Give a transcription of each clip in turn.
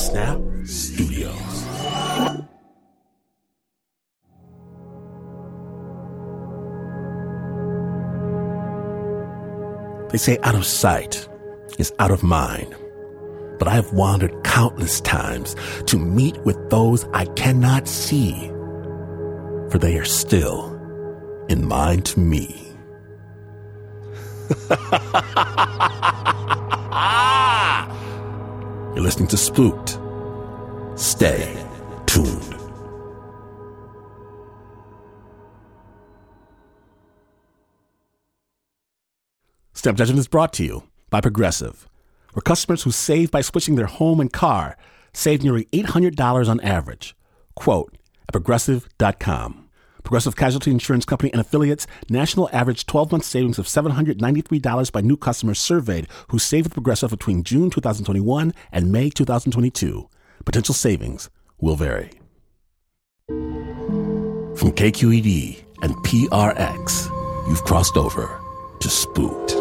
Snap Studios. They say out of sight is out of mind. But I have wandered countless times to meet with those I cannot see, for they are still in mind to me. You're listening to Spooked. Stay tuned. Snap Judgment is brought to you by Progressive, where customers who save by switching their home and car save nearly $800 on average. Quote at Progressive.com. Progressive Casualty Insurance Company and affiliates, national average 12-month savings of $793 by new customers surveyed who saved with Progressive between June 2021 and May 2022. Potential savings will vary. From KQED and PRX, you've crossed over to Spooked.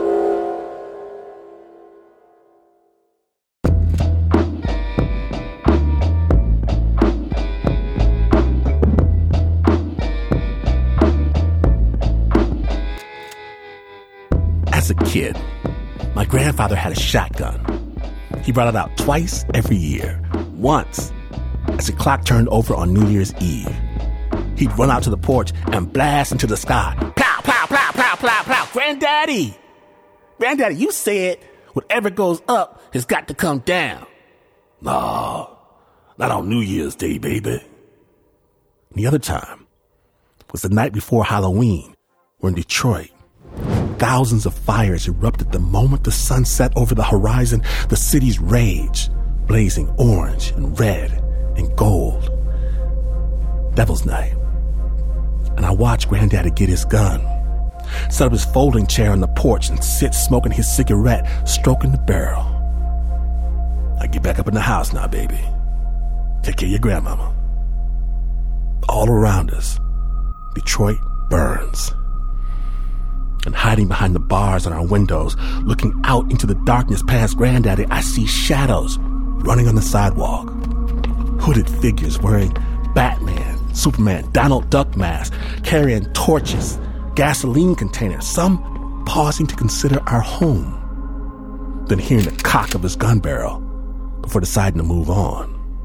As a kid, my grandfather had a shotgun. He brought it out twice every year. Once, as the clock turned over on New Year's Eve, he'd run out to the porch and blast into the sky. Plow, plow, plow, plow, plow, plow. Granddaddy, you said whatever goes up has got to come down. No, not on New Year's Day, baby. The other time was the night before Halloween. We're in Detroit. Thousands of fires erupted the moment the sun set over the horizon. The city's rage, blazing orange and red and gold. Devil's Night. And I watched Granddaddy get his gun, set up his folding chair on the porch and sit smoking his cigarette, stroking the barrel. I get back up in the house now, baby. Take care of your grandmama. All around us, Detroit burns. And hiding behind the bars on our windows, looking out into the darkness past Granddaddy, I see shadows running on the sidewalk. Hooded figures wearing Batman, Superman, Donald Duck masks, carrying torches, gasoline containers, some pausing to consider our home, then hearing the cock of his gun barrel before deciding to move on.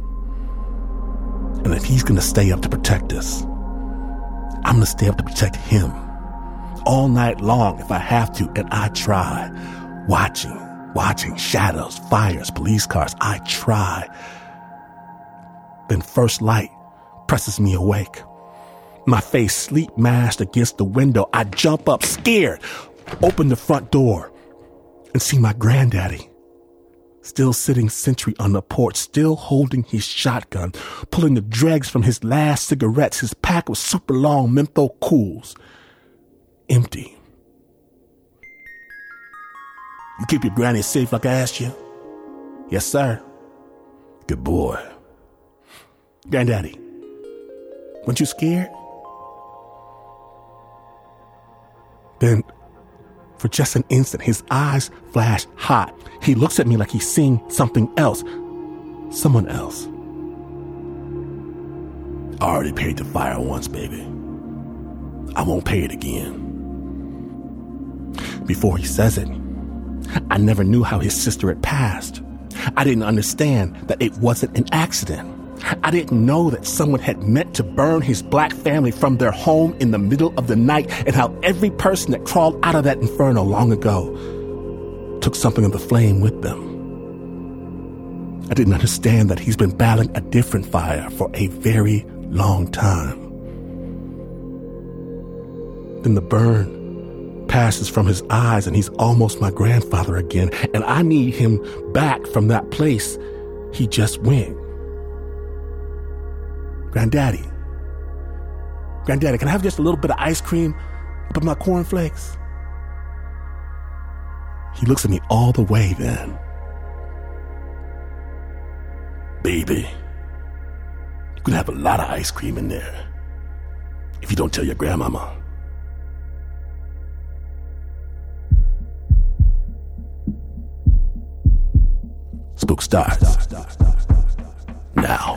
And if he's going to stay up to protect us, I'm going to stay up to protect him. All night long if I have to, and I try. Watching shadows, fires, police cars. I try. Then first light presses me awake. My face sleep mashed against the window. I jump up scared, open the front door, and see my granddaddy still sitting sentry on the porch, still holding his shotgun, pulling the dregs from his last cigarettes, his pack of super long menthol cools. Empty. You keep your granny safe like I asked you? Yes, sir. Good boy. Granddaddy, weren't you scared? Then, for just an instant, his eyes flash hot. He looks at me like he's seeing something else. Someone else. I already paid the fire once, baby. I won't pay it again. Before he says it, I never knew how his sister had passed. I didn't understand that it wasn't an accident. I didn't know that someone had meant to burn his black family from their home in the middle of the night, and how every person that crawled out of that inferno long ago took something of the flame with them. I didn't understand that he's been battling a different fire for a very long time. Then the burn passes from his eyes and he's almost my grandfather again, and I need him back from that place he just went. Granddaddy, can I have just a little bit of ice cream up in my cornflakes? He looks at me all the way then. Baby, you could have a lot of ice cream in there if you don't tell your grandmama. Spook starts now.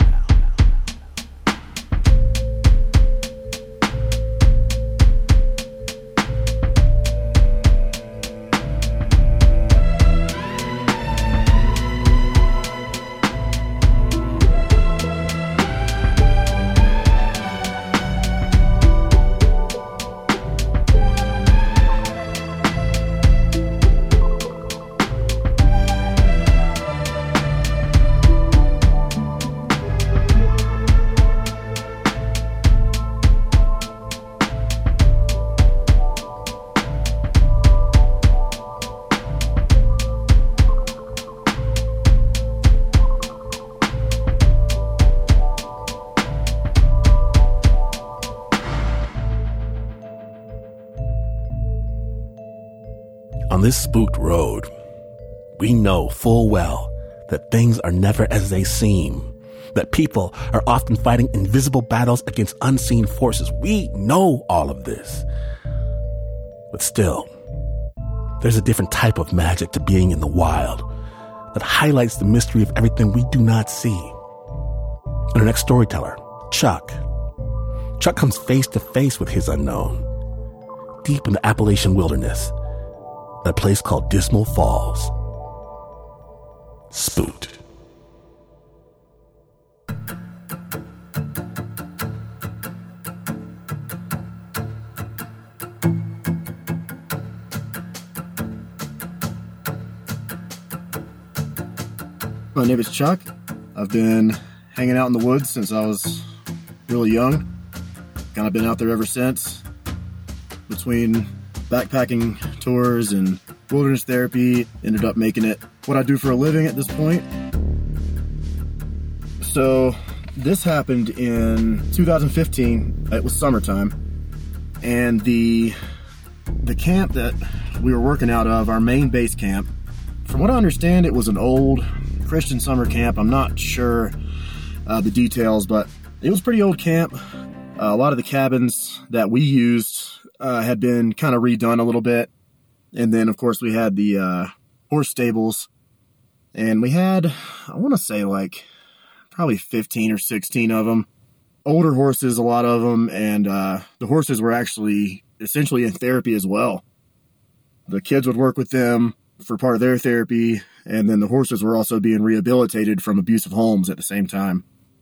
On this spooked road, we know full well that things are never as they seem, that people are often fighting invisible battles against unseen forces. We know all of this. But still, there's a different type of magic to being in the wild that highlights the mystery of everything we do not see. And our next storyteller, Chuck. Chuck comes face to face with his unknown, deep in the Appalachian wilderness, at a place called Dismal Falls. Spooked. My name is Chuck. I've been hanging out in the woods since I was really young. Kind of been out there ever since. Between backpacking tours and wilderness therapy, ended up making it what I do for a living at this point. So this happened in 2015. It was summertime, and the camp that we were working out of, our main base camp, from what I understand, it was an old Christian summer camp. I'm not sure the details, but it was a pretty old camp. A lot of the cabins that we used had been kind of redone a little bit. And then, of course, we had the horse stables. And we had, I want to say, like, probably 15 or 16 of them. Older horses, a lot of them. And the horses were actually essentially in therapy as well. The kids would work with them for part of their therapy. And then the horses were also being rehabilitated from abusive homes at the same time.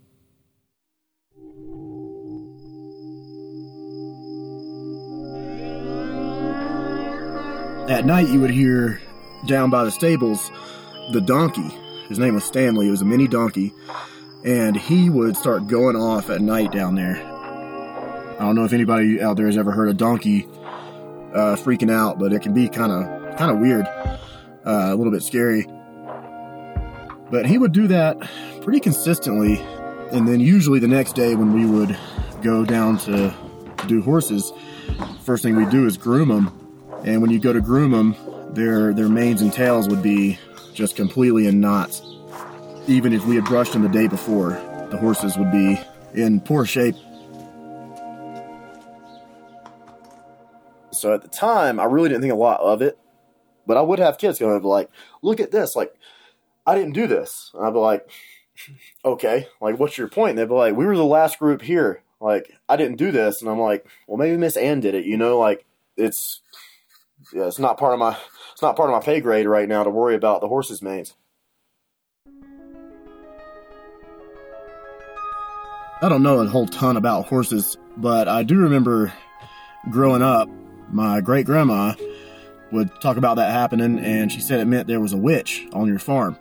At night, you would hear down by the stables the donkey. His name was Stanley. It was a mini donkey. And he would start going off at night down there. I don't know if anybody out there has ever heard a donkey freaking out, but it can be kind of weird, a little bit scary. But he would do that pretty consistently. And then usually the next day when we would go down to do horses, first thing we'd do is groom them. And when you go to groom them, their manes and tails would be just completely in knots. Even if we had brushed them the day before, the horses would be in poor shape. So at the time, I really didn't think a lot of it. But I would have kids going like, look at this. Like, I didn't do this. And I'd be like, okay, like, what's your point? And they'd be like, we were the last group here. Like, I didn't do this. And I'm like, well, maybe Miss Ann did it. You know, like, it's not part of my pay grade right now to worry about the horses' manes. I don't know a whole ton about horses, but I do remember growing up, my great-grandma would talk about that happening, and she said it meant there was a witch on your farm.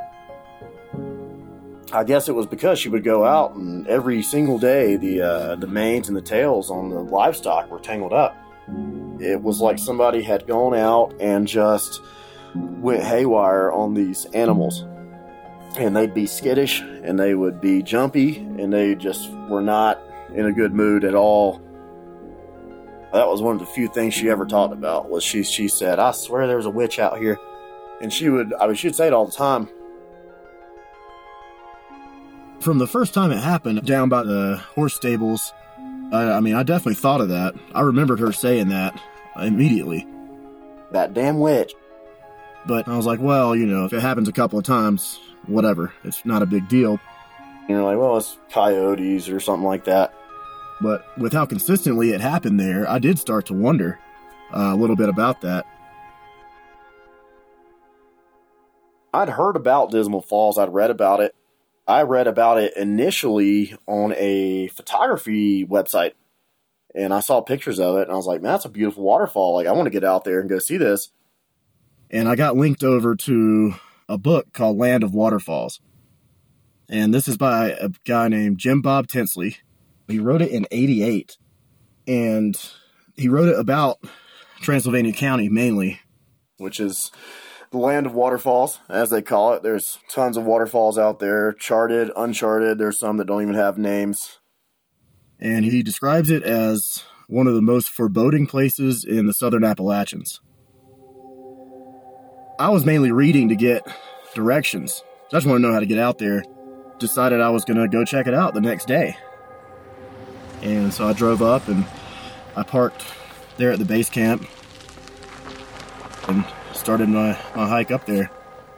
I guess it was because she would go out, and every single day the manes and the tails on the livestock were tangled up. It was like somebody had gone out and just went haywire on these animals. And they'd be skittish, and they would be jumpy, and they just were not in a good mood at all. That was one of the few things she ever talked about, was she said, I swear there's a witch out here. And she'd say it all the time. From the first time it happened, down by the horse stables, I definitely thought of that. I remembered her saying that immediately. That damn witch. But I was like, well, if it happens a couple of times, whatever. It's not a big deal. And you're like, well, it's coyotes or something like that. But with how consistently it happened there, I did start to wonder a little bit about that. I'd heard about Dismal Falls. I'd read about it. I read about it initially on a photography website. And I saw pictures of it, and I was like, man, that's a beautiful waterfall. Like, I want to get out there and go see this. And I got linked over to a book called Land of Waterfalls. And this is by a guy named Jim Bob Tinsley. He wrote it in 88. And he wrote it about Transylvania County mainly, which is the land of waterfalls, as they call it. There's tons of waterfalls out there, charted, uncharted. There's some that don't even have names. And he describes it as one of the most foreboding places in the southern Appalachians. I was mainly reading to get directions. I just want to know how to get out there. Decided I was going to go check it out the next day. And so I drove up and I parked there at the base camp and started my hike up there.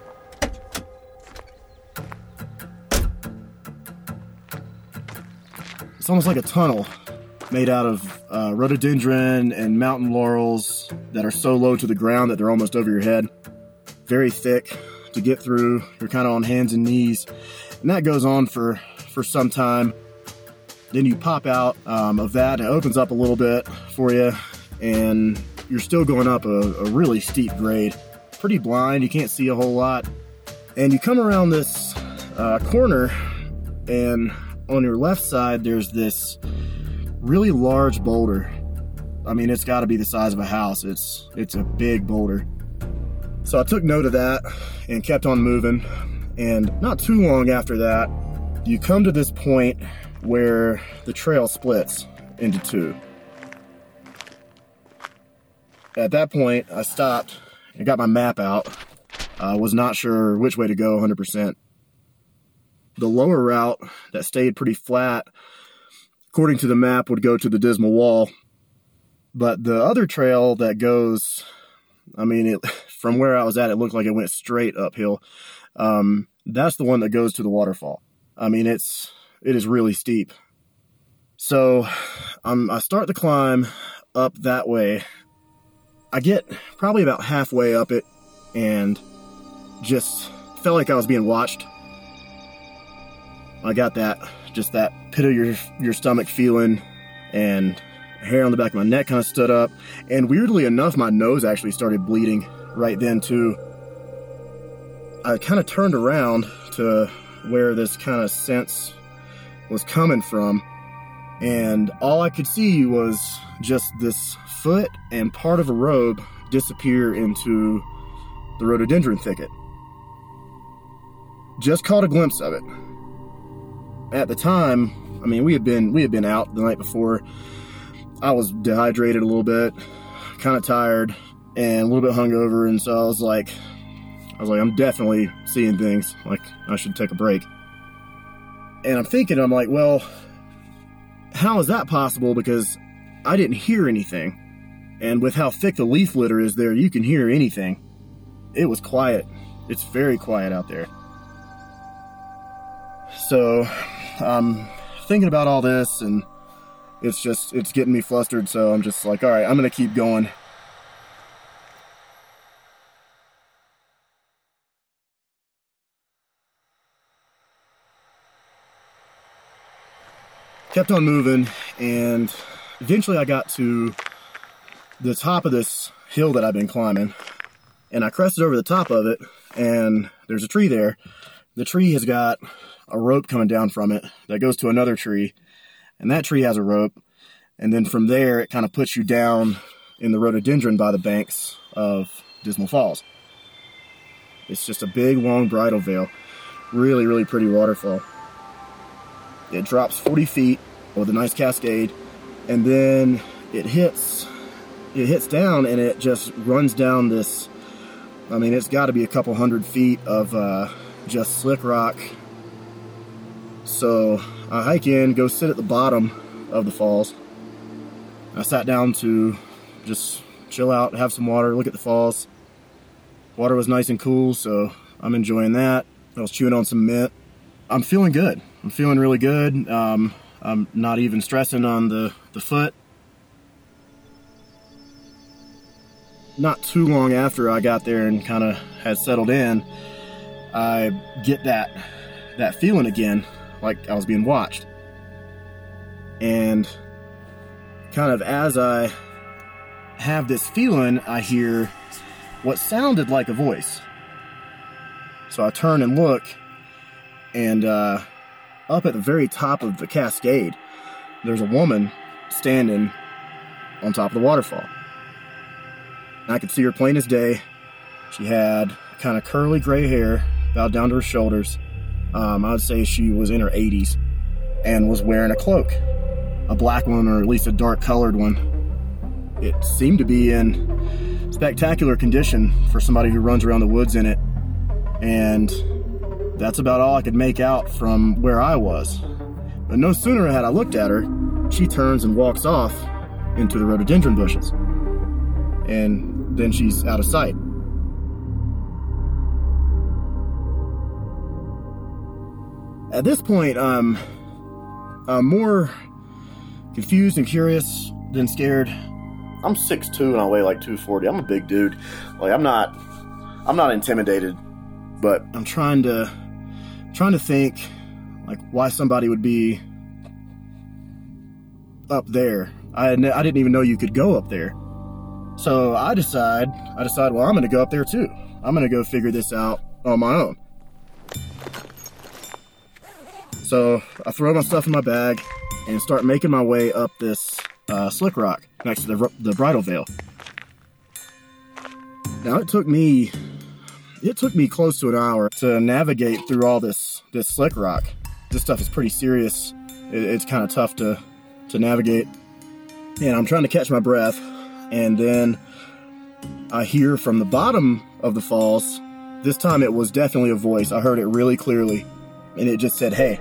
It's almost like a tunnel made out of rhododendron and mountain laurels that are so low to the ground that they're almost over your head. Very thick to get through. You're kind of on hands and knees. And that goes on for some time. Then you pop out of that. It opens up a little bit for you. And you're still going up a really steep grade. Pretty blind. You can't see a whole lot. And you come around this corner, and on your left side, there's this really large boulder. I mean, it's got to be the size of a house. It's a big boulder. So I took note of that and kept on moving. And not too long after that, you come to this point where the trail splits into two. At that point, I stopped and got my map out. I was not sure which way to go 100%. The lower route that stayed pretty flat, according to the map, would go to the Dismal Wall. But the other trail that goes, I mean, from where I was at, it looked like it went straight uphill. That's the one that goes to the waterfall. I mean, it is really steep. So I start the climb up that way. I get probably about halfway up it and just felt like I was being watched. I got that pit of your stomach feeling, and hair on the back of my neck kind of stood up. And weirdly enough, my nose actually started bleeding right then too. I kind of turned around to where this kind of sense was coming from, and all I could see was just this foot and part of a robe disappear into the rhododendron thicket. Just caught a glimpse of it. At the time, I mean, we had been out the night before. I was dehydrated a little bit, kind of tired, and a little bit hungover, and so I was like, I'm definitely seeing things. Like, I should take a break. And I'm like, well, how is that possible? Because I didn't hear anything. And with how thick the leaf litter is there, you can hear anything. It was quiet. It's very quiet out there. So I'm thinking about all this, and it's getting me flustered. So I'm just like, all right, I'm going to keep going. Kept on moving, and eventually I got to the top of this hill that I've been climbing, and I crested over the top of it, and there's a tree there. The tree has got a rope coming down from it that goes to another tree, and that tree has a rope, and then from there it kind of puts you down in the rhododendron by the banks of Dismal Falls. It's just a big, long bridal veil. Really, really pretty waterfall. It drops 40 feet with a nice cascade, and then it hits down, and it just runs down this, I mean, it's got to be a couple 100 feet of just slick rock. So I hike in, go sit at the bottom of the falls. I sat down to just chill out, have some water, look at the falls. Water was nice and cool, so I'm enjoying that. I was chewing on some mint. I'm feeling good. I'm feeling really good. I'm not even stressing on the foot. Not too long after I got there and kind of had settled in, I get that feeling again, like I was being watched. And kind of as I have this feeling, I hear what sounded like a voice. So I turn and look, and up at the very top of the cascade, there's a woman standing on top of the waterfall. I could see her plain as day. She had kind of curly gray hair, about down to her shoulders. I would say she was in her 80s, and was wearing a cloak. A black one, or at least a dark colored one. It seemed to be in spectacular condition for somebody who runs around the woods in it. And that's about all I could make out from where I was. But no sooner had I looked at her, she turns and walks off into the rhododendron bushes. And then she's out of sight. At this point, I'm more confused and curious than scared. I'm 6'2" and I weigh like 240. I'm a big dude. Like I'm not intimidated, but I'm trying to think like why somebody would be up there. I didn't even know you could go up there. So I decide, well, I'm going to go up there too. I'm going to go figure this out on my own. So I throw my stuff in my bag and start making my way up this slick rock next to the bridal veil. Now it took me close to an hour to navigate through all this slick rock. This stuff is pretty serious. It's kind of tough to navigate. And I'm trying to catch my breath. And then I hear from the bottom of the falls, this time it was definitely a voice. I heard it really clearly, and it just said, "Hey."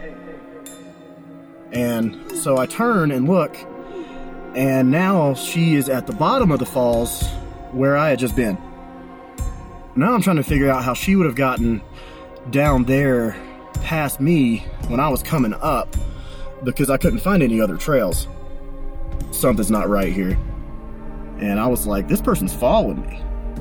And so I turn and look, and now she is at the bottom of the falls where I had just been. Now I'm trying to figure out how she would have gotten down there past me when I was coming up, because I couldn't find any other trails. Something's not right here. And I was like, this person's following me.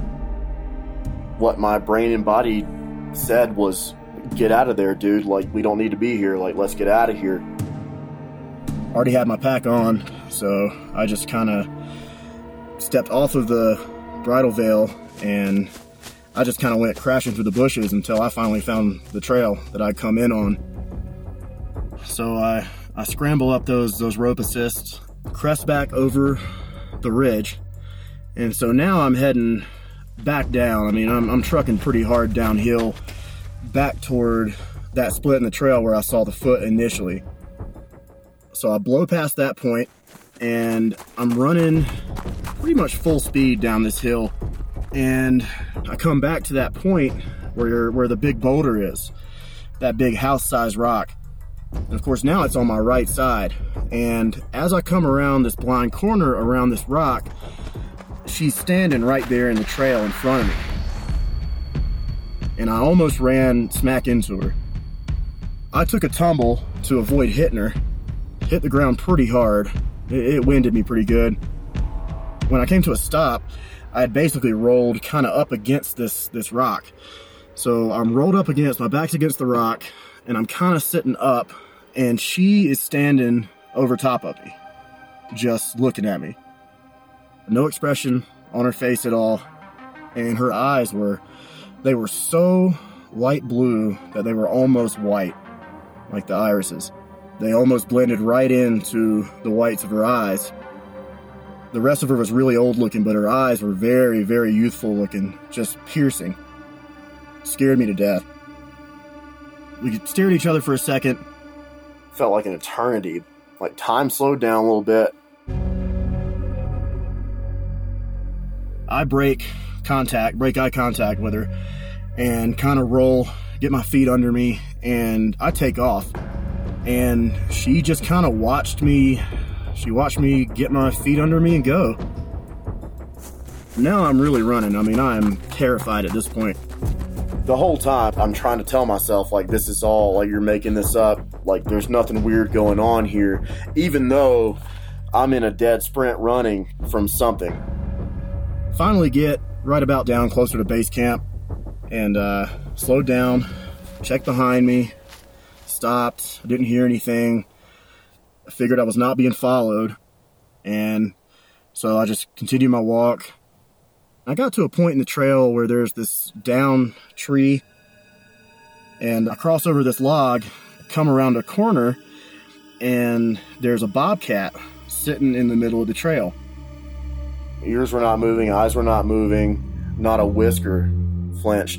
What my brain and body said was, get out of there, dude. Like, we don't need to be here. Like, let's get out of here. Already had my pack on, so I just kind of stepped off of the bridal veil, and I just kind of went crashing through the bushes until I finally found the trail that I'd come in on. So I scramble up those rope assists, crest back over the ridge. And so now I'm heading back down. I mean, I'm trucking pretty hard downhill back toward that split in the trail where I saw the foot initially. So I blow past that point, and I'm running pretty much full speed down this hill. And I come back to that point where the big boulder is, that big house-sized rock. And of course, now it's on my right side. And as I come around this blind corner around this rock, she's standing right there in the trail in front of me. And I almost ran smack into her. I took a tumble to avoid hitting her. Hit the ground pretty hard. It winded me pretty good. When I came to a stop, I had basically rolled kind of up against this rock. So I'm rolled up against, my back's against the rock, and I'm kind of sitting up, and she is standing over top of me, just looking at me. No expression on her face at all, and her eyes were so light blue that they were almost white, like the irises. They almost blended right into the whites of her eyes. The rest of her was really old looking, but her eyes were very, very youthful looking, just piercing. Scared me to death. We stared at each other for a second. Felt like an eternity, like time slowed down a little bit. I break eye contact with her, and kind of roll, get my feet under me, and I take off. And she just kind of watched me get my feet under me and go. Now I'm really running. I mean, I'm terrified at this point. The whole time, I'm trying to tell myself, like, this is all, like, you're making this up. Like, there's nothing weird going on here, even though I'm in a dead sprint running from something. Finally get right about down closer to base camp and slowed down, checked behind me, stopped. I didn't hear anything. I figured I was not being followed, and so I just continued my walk. I got to a point in the trail where there's this down tree, and I cross over this log, come around a corner, and there's a bobcat sitting in the middle of the trail. Ears were not moving, eyes were not moving, not a whisker flinched.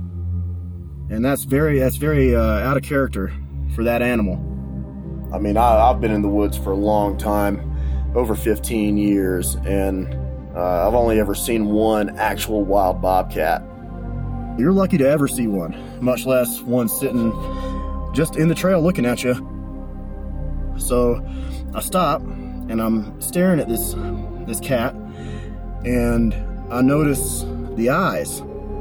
And that's very out of character for that animal. I mean, I've been in the woods for a long time, over 15 years, and I've only ever seen one actual wild bobcat. You're lucky to ever see one, much less one sitting just in the trail looking at you. So I stop and I'm staring at this cat, and I notice the eyes.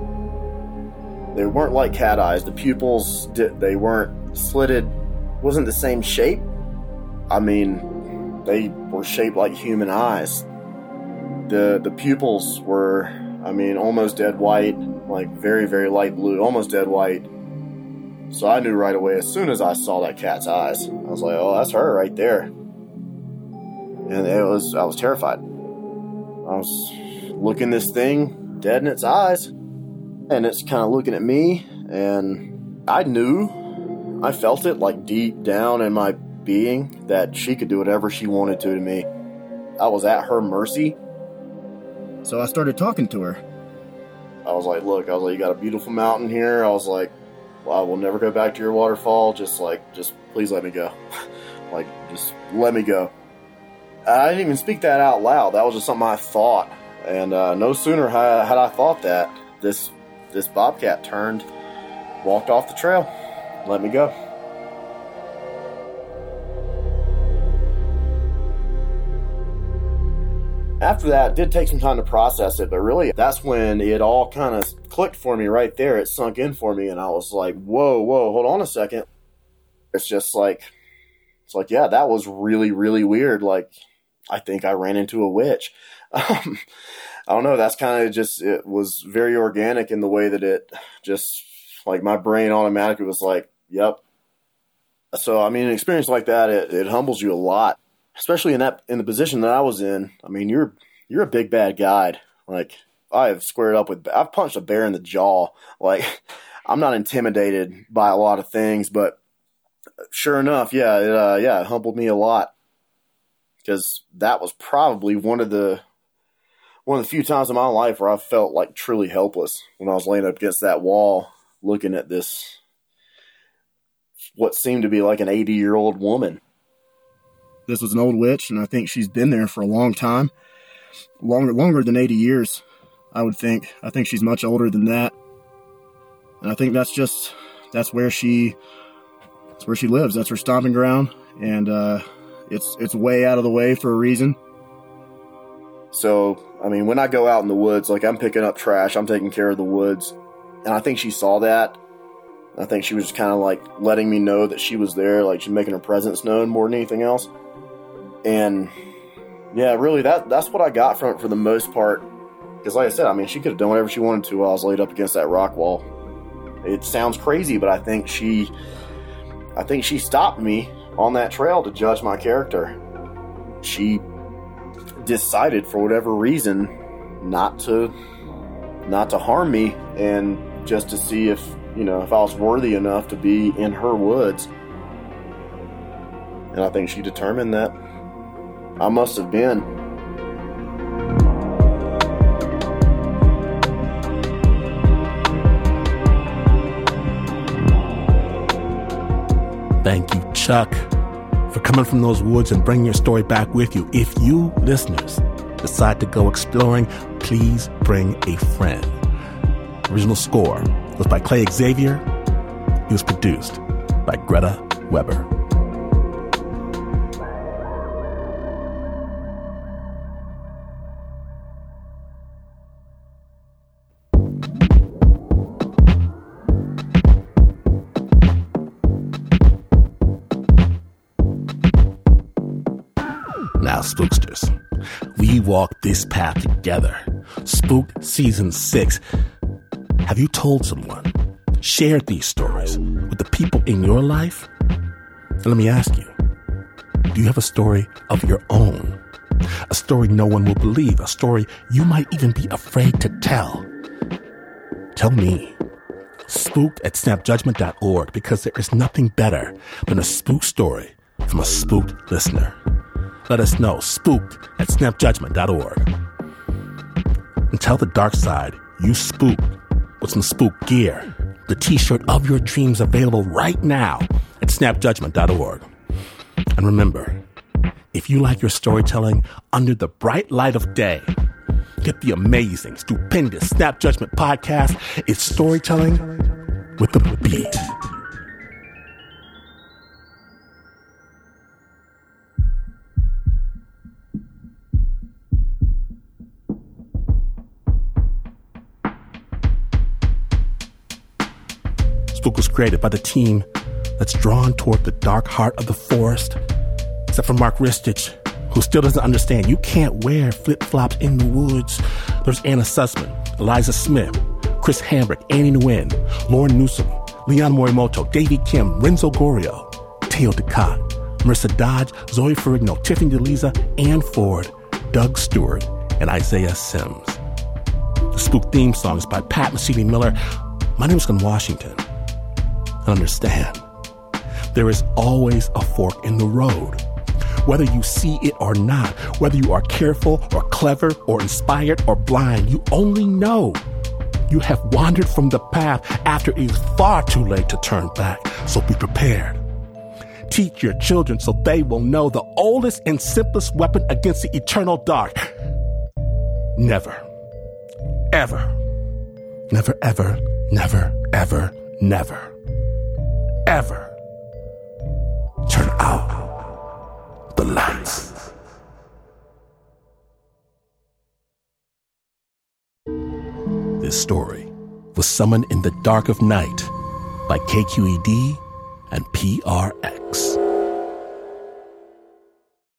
They weren't like cat eyes. The pupils, they weren't slitted, wasn't the same shape. I mean, they were shaped like human eyes. The pupils were, I mean, almost dead white, like very, very light blue, almost dead white. So I knew right away as soon as I saw that cat's eyes. I was like, oh, that's her right there. And I was terrified. I was looking this thing dead in its eyes, and it's kind of looking at me, and I felt it like deep down in my being that she could do whatever she wanted to me. I was at her mercy. So I started talking to her. I was like, look, you got a beautiful mountain here. I was like, well, I will never go back to your waterfall. Just please let me go. Just let me go. I didn't even speak that out loud. That was just something I thought. And no sooner had I thought that, this bobcat turned, walked off the trail, let me go. After that, it did take some time to process it, but really, that's when it all kind of clicked for me right there. It sunk in for me, and I was like, whoa, hold on a second. It's yeah, that was really, really weird. Like, I think I ran into a witch. I don't know, that's kind of just, it was very organic in the way that it just, like, my brain automatically was like, yep. So, I mean, an experience like that, it humbles you a lot. Especially in the position that I was in. I mean, you're a big bad guide. Like, I've punched a bear in the jaw. Like, I'm not intimidated by a lot of things, but sure enough, it humbled me a lot, because that was probably one of the few times in my life where I felt like truly helpless, when I was laying up against that wall, looking at this, what seemed to be like an 80-year-old woman. This was an old witch, and I think she's been there for a long time. Longer than 80 years, I would think. I think she's much older than that. And I think that's where she lives. That's her stomping ground. And it's way out of the way for a reason. So, I mean, when I go out in the woods, like, I'm picking up trash, I'm taking care of the woods. And I think she saw that. I think she was just kind of like letting me know that she was there, like she's making her presence known more than anything else. And yeah, really, that's what I got from it for the most part. Because like I said, I mean, she could have done whatever she wanted to while I was laid up against that rock wall. It sounds crazy, but I think she stopped me on that trail to judge my character. She decided for whatever reason not to harm me, and just to see if I was worthy enough to be in her woods. And I think she determined that I must have been. Thank you, Chuck, for coming from those woods and bringing your story back with you. If you listeners decide to go exploring, please bring a friend. Original score was by Clay Xavier. It was produced by Greta Weber. spooksters. We walk this path together. Spooked Season 6. Have you told someone, shared these stories with the people in your life? And let me ask you, do you have a story of your own? A story no one will believe, a story you might even be afraid to tell. Tell me. Spooked@snapjudgment.org, because there is nothing better than a spook story from a spooked listener. Let us know. Spooked@snapjudgment.org. And tell the dark side you spooked with some spook gear. The t-shirt of your dreams available right now at snapjudgment.org. And remember, if you like your storytelling under the bright light of day, get the amazing, stupendous Snap Judgment podcast. It's storytelling with a beat. Spook was created by the team that's drawn toward the dark heart of the forest, except for Mark Ristich, who still doesn't understand you can't wear flip-flops in the woods. There's Anna Sussman, Eliza Smith, Chris Hambrick, Annie Nguyen, Lauren Newsom, Leon Morimoto, Davey Kim, Renzo Gorio, Teo Ducott, Marissa Dodge, Zoe Ferrigno, Tiffany DeLiza, Ann Ford, Doug Stewart, and Isaiah Sims. The Spook theme song is by Pat Mesiti-Miller. My name is Glenn Washington. And understand, there is always a fork in the road. Whether you see it or not, whether you are careful or clever or inspired or blind, you only know you have wandered from the path after it is far too late to turn back. So be prepared. Teach your children so they will know the oldest and simplest weapon against the eternal dark. Never, ever, never, ever, never, ever, never, ever turn out the lights. This story was Summoned in the Dark of Night by KQED and PRX.